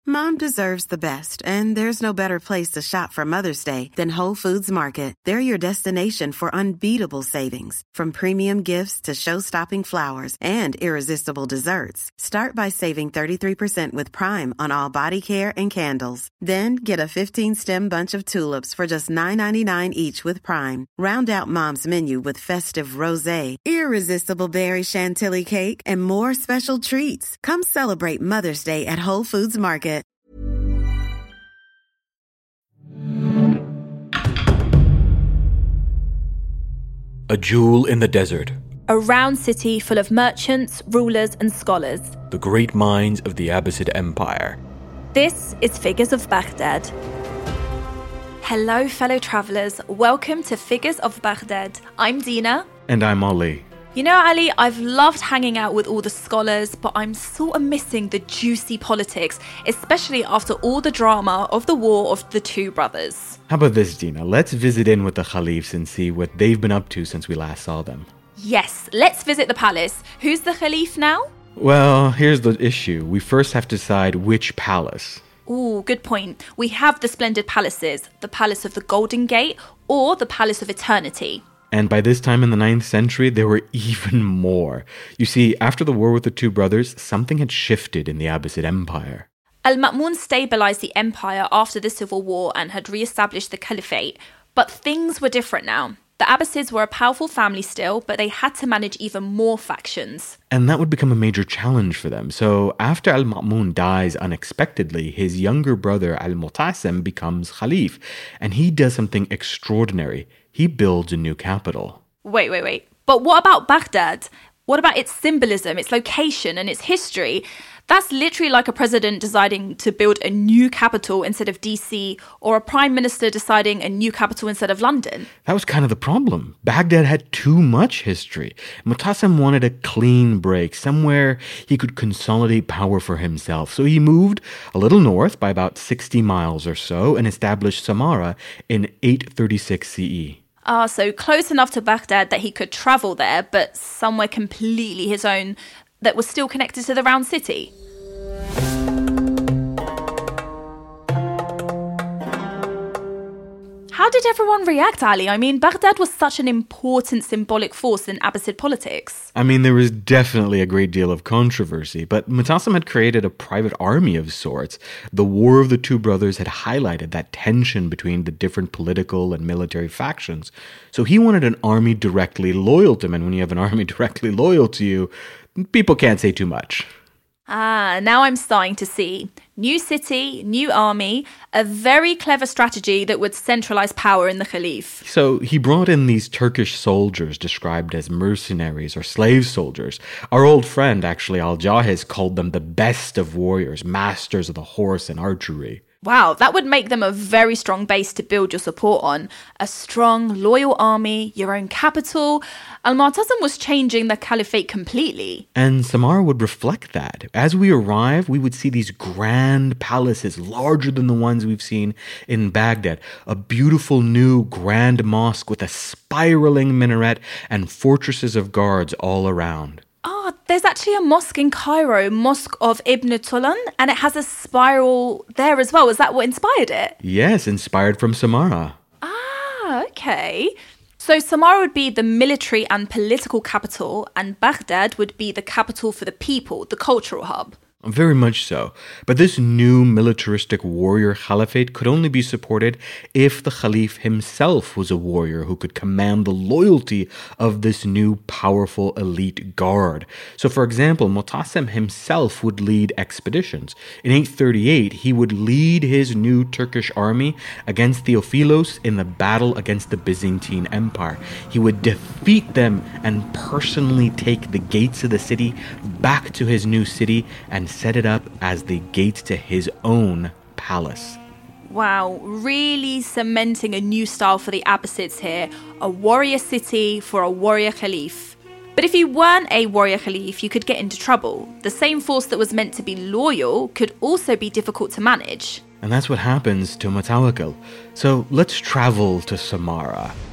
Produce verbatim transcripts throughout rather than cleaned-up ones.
Mom deserves the best, and there's no better place to shop for Mother's Day than Whole Foods Market. They're your destination for unbeatable savings, from premium gifts to show-stopping flowers and irresistible desserts. Start by saving thirty-three percent with Prime on all body care and candles. Then get a fifteen-stem bunch of tulips for just nine ninety-nine each with Prime. Round out Mom's menu with festive rosé, irresistible berry chantilly cake, and more special treats. Come celebrate Mother's Day at Whole Foods Market. A jewel in the desert. A round city full of merchants, rulers, and scholars. The great minds of the Abbasid Empire. This is Figures of Baghdad. Hello, fellow travellers. Welcome to Figures of Baghdad. I'm Dina. And I'm Ali. You know, Ali, I've loved hanging out with all the scholars, but I'm sort of missing the juicy politics, especially after all the drama of the War of the Two Brothers. How about this, Dina? Let's visit in with the Khalifs and see what they've been up to since we last saw them. Yes, let's visit the palace. Who's the Khalif now? Well, here's the issue. We first have to decide which palace. Ooh, good point. We have the splendid palaces, the Palace of the Golden Gate or the Palace of Eternity. And by this time in the ninth century, there were even more. You see, after the war with the two brothers, something had shifted in the Abbasid Empire. Al-Ma'mun stabilised the empire after the civil war and had re-established the caliphate. But things were different now. The Abbasids were a powerful family still, but they had to manage even more factions. And that would become a major challenge for them. So after Al-Ma'mun dies unexpectedly, his younger brother Al-Mu'tasim becomes Khalif. And he does something extraordinary. He builds a new capital. Wait, wait, wait. But what about Baghdad? What about its symbolism, its location, and its history? That's literally like a president deciding to build a new capital instead of D C, or a prime minister deciding a new capital instead of London. That was kind of the problem. Baghdad had too much history. Mu'tasim wanted a clean break, somewhere he could consolidate power for himself. So he moved a little north by about sixty miles or so and established Samarra in eight thirty-six C E. Ah, so close enough to Baghdad that he could travel there, but somewhere completely his own that was still connected to the round city. How did everyone react, Ali? I mean, Baghdad was such an important symbolic force in Abbasid politics. I mean, there was definitely a great deal of controversy, but Mu'tasim had created a private army of sorts. The War of the Two Brothers had highlighted that tension between the different political and military factions. So he wanted an army directly loyal to him, and when you have an army directly loyal to you, people can't say too much. Ah, now I'm starting to see. New city, new army, a very clever strategy that would centralize power in the Khalif. So he brought in these Turkish soldiers described as mercenaries or slave soldiers. Our old friend, actually, Al-Jahiz, called them the best of warriors, masters of the horse and archery. Wow, that would make them a very strong base to build your support on. A strong, loyal army, your own capital. Al-Mu'tasim was changing the caliphate completely. And Samarra would reflect that. As we arrive, we would see these grand palaces, larger than the ones we've seen in Baghdad. A beautiful new grand mosque with a spiraling minaret and fortresses of guards all around. Oh, there's actually a mosque in Cairo, Mosque of Ibn Tulun, and it has a spiral there as well. Is that what inspired it? Yes, inspired from Samarra. Ah, okay. So Samarra would be the military and political capital, and Baghdad would be the capital for the people, the cultural hub. Very much so. But this new militaristic warrior caliphate could only be supported if the Khalif himself was a warrior who could command the loyalty of this new powerful elite guard. So for example, Mu'tasim himself would lead expeditions. In eight thirty-eight, he would lead his new Turkish army against Theophilos in the battle against the Byzantine Empire. He would defeat them and personally take the gates of the city back to his new city and set it up as the gate to his own palace. Wow, really cementing a new style for the Abbasids here. A warrior city for a warrior Khalif. But if you weren't a warrior Khalif, you could get into trouble. The same force that was meant to be loyal could also be difficult to manage. And that's what happens to Mutawakkil. So let's travel to Samarra.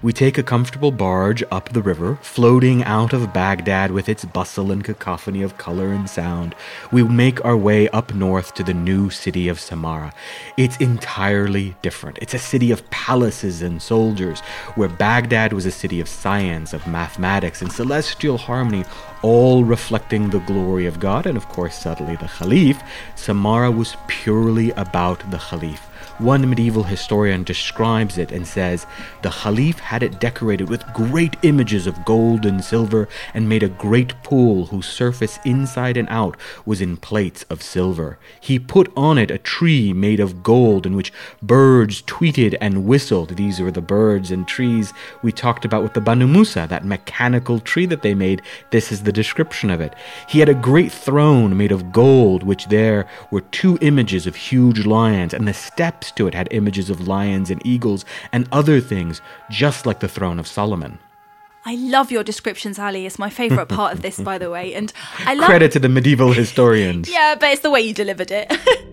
We take a comfortable barge up the river, floating out of Baghdad with its bustle and cacophony of color and sound. We make our way up north to the new city of Samarra. It's entirely different. It's a city of palaces and soldiers, where Baghdad was a city of science, of mathematics, and celestial harmony, all reflecting the glory of God, and of course, subtly, the Caliph. Samarra was purely about the Caliph. One medieval historian describes it and says, the Caliph had it decorated with great images of gold and silver and made a great pool whose surface inside and out was in plates of silver. He put on it a tree made of gold in which birds tweeted and whistled. These were the birds and trees we talked about with the Banu Musa, that mechanical tree that they made. This is the description of it. He had a great throne made of gold, which there were two images of huge lions, and the steps to it had images of lions and eagles and other things, just like the throne of Solomon. I love your descriptions, Ali. It's my favourite part of this, by the way. And I love Credit to the medieval historians. Yeah, but it's the way you delivered it.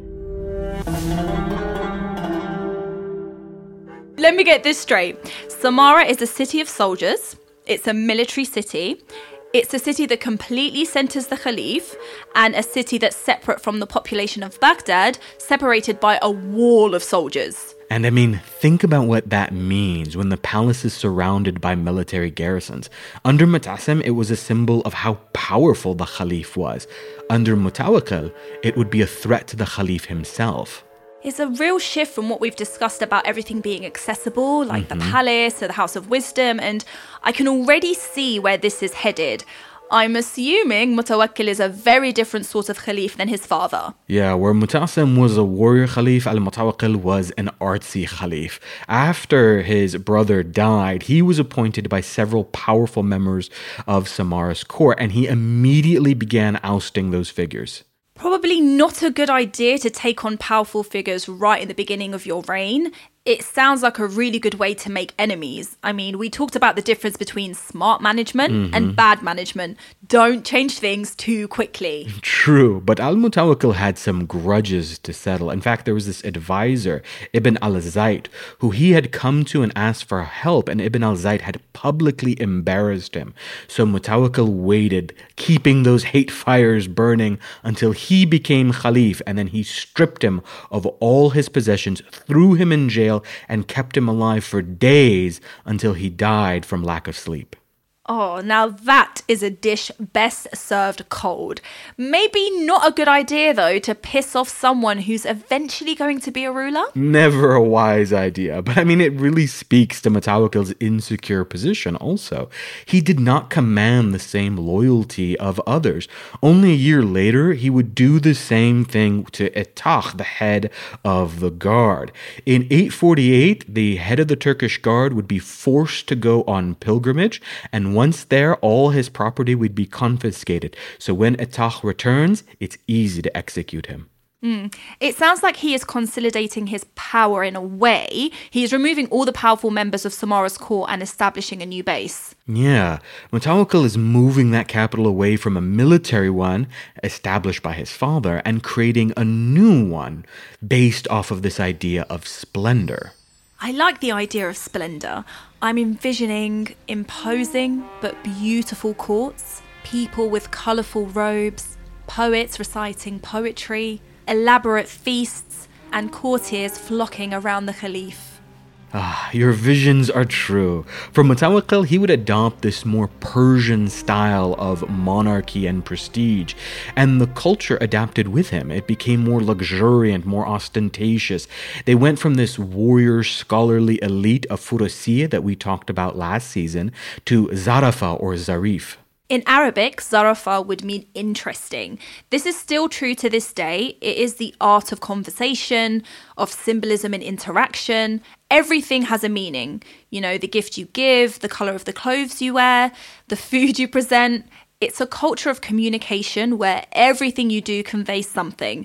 Let me get this straight. Samarra is a city of soldiers. It's a military city. It's a city that completely centers the Caliph, and a city that's separate from the population of Baghdad, separated by a wall of soldiers. And I mean, think about what that means when the palace is surrounded by military garrisons. Under Mutasim, it was a symbol of how powerful the Caliph was. Under Mutawakkil, it would be a threat to the Caliph himself. It's a real shift from what we've discussed about everything being accessible, like mm-hmm. the palace or the House of Wisdom, and I can already see where this is headed. I'm assuming Mutawakkil is a very different sort of Caliph than his father. Yeah, where Mutasim was a warrior Caliph, Al-Mutawakkil was an artsy Caliph. After his brother died, he was appointed by several powerful members of Samarra's court, and he immediately began ousting those figures. Probably not a good idea to take on powerful figures right in the beginning of your reign. It sounds like a really good way to make enemies. I mean, we talked about the difference between smart management mm-hmm. and bad management. Don't change things too quickly. True, but Al-Mutawakkil had some grudges to settle. In fact, there was this advisor, Ibn al-Zayd, who he had come to and asked for help, and Ibn al-Zayd had publicly embarrassed him. So Mutawakkil waited, keeping those hate fires burning until he became Caliph, and then he stripped him of all his possessions, threw him in jail, and kept him alive for days until he died from lack of sleep. Oh, now that is a dish best served cold. Maybe not a good idea, though, to piss off someone who's eventually going to be a ruler? Never a wise idea. But I mean, it really speaks to Mutawakkil's insecure position also. He did not command the same loyalty of others. Only a year later, he would do the same thing to Ittakh, the head of the guard. In eight forty-eight, the head of the Turkish guard would be forced to go on pilgrimage, and once there, all his property would be confiscated. So when Ittakh returns, it's easy to execute him. Mm. It sounds like he is consolidating his power in a way. He is removing all the powerful members of Samarra's court and establishing a new base. Yeah, Mutawakkil is moving that capital away from a military one established by his father and creating a new one based off of this idea of splendor. I like the idea of splendor. I'm envisioning imposing but beautiful courts, people with colourful robes, poets reciting poetry, elaborate feasts, and courtiers flocking around the Caliph. Ah, your visions are true. For Mutawakkil, he would adopt this more Persian style of monarchy and prestige, and the culture adapted with him. It became more luxuriant, more ostentatious. They went from this warrior, scholarly elite of Furusiyya that we talked about last season to Zarafa or Zarif. In Arabic, Zarafa would mean interesting. This is still true to this day. It is the art of conversation, of symbolism and interaction. Everything has a meaning. You know, the gift you give, the colour of the clothes you wear, the food you present. It's a culture of communication where everything you do conveys something.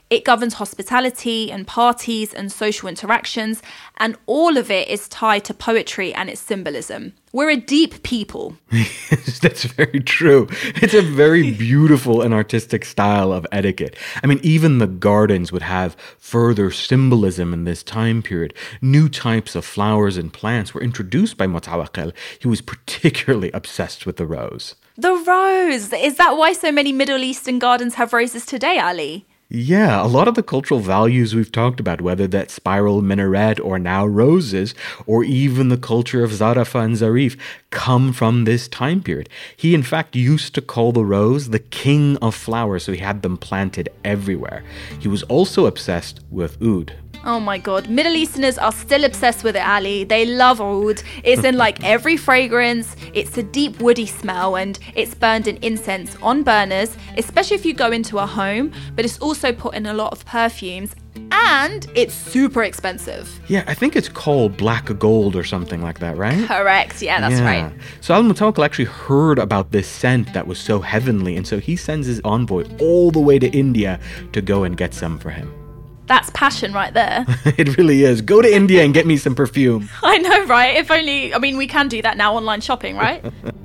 It governs hospitality and parties and social interactions, and all of it is tied to poetry and its symbolism. We're a deep people. That's very true. It's a very beautiful and artistic style of etiquette. I mean, even the gardens would have further symbolism in this time period. New types of flowers and plants were introduced by Mutawakkil. He was particularly obsessed with the rose. The rose! Is that why so many Middle Eastern gardens have roses today, Ali? Yeah, a lot of the cultural values we've talked about, whether that spiral minaret or now roses, or even the culture of Zarafa and Zarif, come from this time period. He, in fact, used to call the rose the king of flowers, so he had them planted everywhere. He was also obsessed with oud. Oh my God, Middle Easterners are still obsessed with it, Ali. They love oud. It's in like every fragrance. It's a deep woody smell and it's burned in incense on burners, especially if you go into a home, but it's also put in a lot of perfumes and it's super expensive. Yeah, I think it's called black gold or something like that, right? Correct, yeah, that's yeah. right. So Al-Mutawakkil actually heard about this scent that was so heavenly, and so he sends his envoy all the way to India to go and get some for him. That's passion right there. It really is. Go to India and get me some perfume. I know, right? If only, I mean, we can do that now, online shopping, right?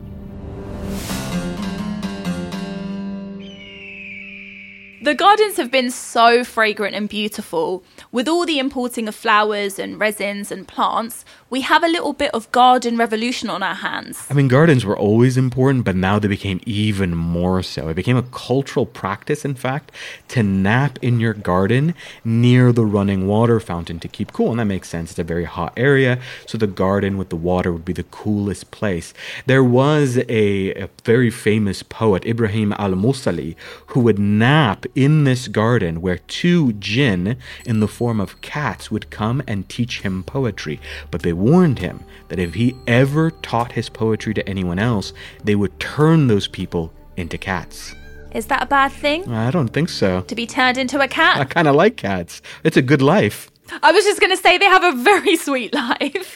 The gardens have been so fragrant and beautiful. With all the importing of flowers and resins and plants, we have a little bit of garden revolution on our hands. I mean, gardens were always important, but now they became even more so. It became a cultural practice, in fact, to nap in your garden near the running water fountain to keep cool. And that makes sense. It's a very hot area, so the garden with the water would be the coolest place. There was a, a very famous poet, Ibrahim al-Musali, who would nap in this garden where two jinn in the form of cats would come and teach him poetry. But they warned him that if he ever taught his poetry to anyone else, they would turn those people into cats. Is that a bad thing? I don't think so. To be turned into a cat? I kind of like cats. It's a good life. I was just going to say they have a very sweet life.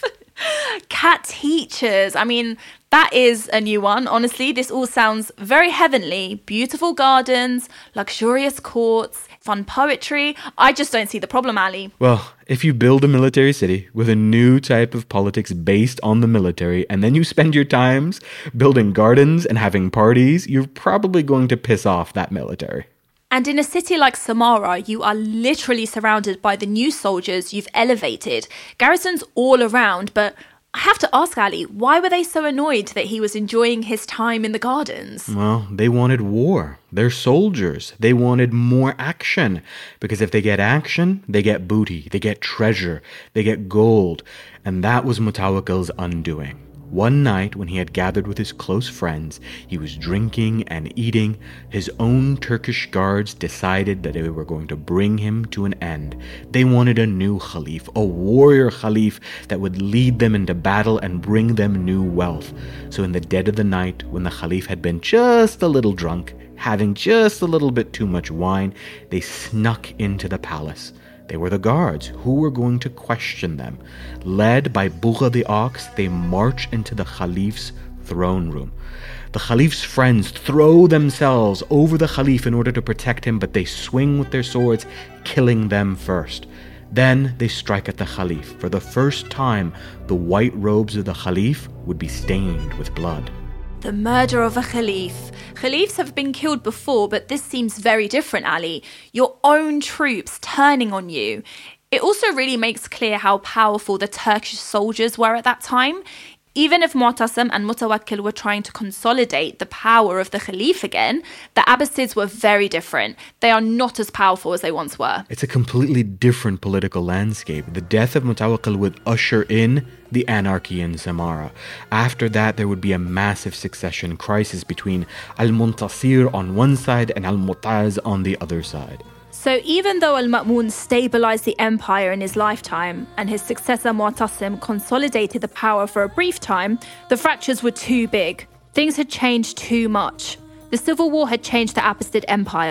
Cat teachers. I mean, that is a new one. Honestly, this all sounds very heavenly. Beautiful gardens, luxurious courts, fun poetry. I just don't see the problem, Ali. Well, if you build a military city with a new type of politics based on the military, and then you spend your times building gardens and having parties, you're probably going to piss off that military. And in a city like Samarra, you are literally surrounded by the new soldiers you've elevated. Garrisons all around, but I have to ask Ali, why were they so annoyed that he was enjoying his time in the gardens? Well, they wanted war. They're soldiers. They wanted more action. Because if they get action, they get booty, they get treasure, they get gold. And that was Mutawakkil's undoing. One night, when he had gathered with his close friends, he was drinking and eating. His own Turkish guards decided that they were going to bring him to an end. They wanted a new Khalif, a warrior Khalif that would lead them into battle and bring them new wealth. So in the dead of the night, when the Khalif had been just a little drunk, having just a little bit too much wine, they snuck into the palace. They were the guards who were going to question them. Led by Bugha the ox, they march into the Khalif's throne room. The Khalif's friends throw themselves over the Khalif in order to protect him, but they swing with their swords, killing them first. Then they strike at the Khalif. For the first time, the white robes of the Khalif would be stained with blood. The murder of a Khalif. Khalifs have been killed before, but this seems very different, Ali. Your own troops turning on you. It also really makes clear how powerful the Turkish soldiers were at that time. Even if Mu'tasim and Mutawakkil were trying to consolidate the power of the Khalif again, the Abbasids were very different. They are not as powerful as they once were. It's a completely different political landscape. The death of Mutawakkil would usher in the anarchy in Samarra. After that, there would be a massive succession crisis between Al-Muntasir on one side and Al-Mu'taz on the other side. So even though Al-Ma'mun stabilized the empire in his lifetime and his successor Mu'tasim consolidated the power for a brief time, the fractures were too big. Things had changed too much. The civil war had changed the Abbasid empire.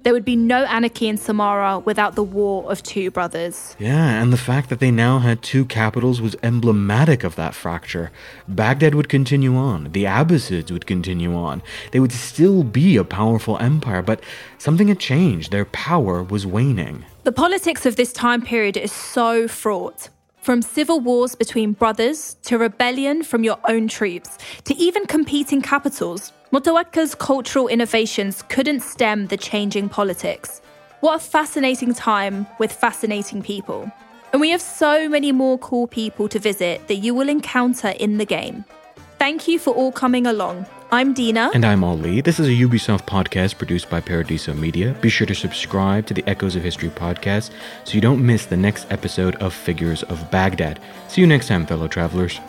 There would be no anarchy in Samarra without the War of Two Brothers. Yeah, and the fact that they now had two capitals was emblematic of that fracture. Baghdad would continue on. The Abbasids would continue on. They would still be a powerful empire, but something had changed. Their power was waning. The politics of this time period is so fraught. From civil wars between brothers, to rebellion from your own troops, to even competing capitals, Mutawakkal's cultural innovations couldn't stem the changing politics. What a fascinating time with fascinating people. And we have so many more cool people to visit that you will encounter in the game. Thank you for all coming along. I'm Dina. And I'm Ali. This is a Ubisoft podcast produced by Paradiso Media. Be sure to subscribe to the Echoes of History podcast so you don't miss the next episode of Figures of Baghdad. See you next time, fellow travelers.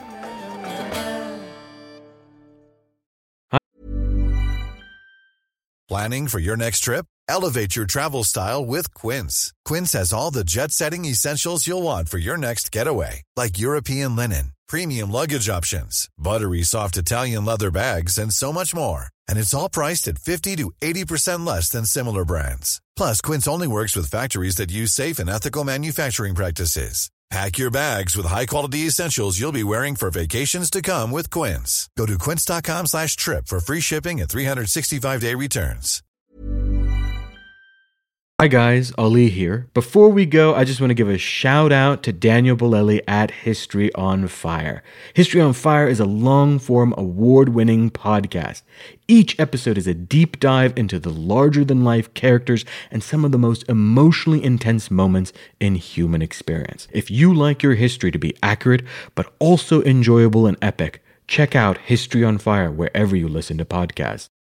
Planning for your next trip? Elevate your travel style with Quince. Quince has all the jet-setting essentials you'll want for your next getaway, like European linen, premium luggage options, buttery soft Italian leather bags, and so much more. And it's all priced at fifty to eighty percent less than similar brands. Plus, Quince only works with factories that use safe and ethical manufacturing practices. Pack your bags with high-quality essentials you'll be wearing for vacations to come with Quince. Go to quince.com slash trip for free shipping and three sixty-five day returns. Hi guys, Ali here. Before we go, I just want to give a shout out to Daniel Bolelli at History on Fire. History on Fire is a long-form, award-winning podcast. Each episode is a deep dive into the larger-than-life characters and some of the most emotionally intense moments in human experience. If you like your history to be accurate, but also enjoyable and epic, check out History on Fire wherever you listen to podcasts.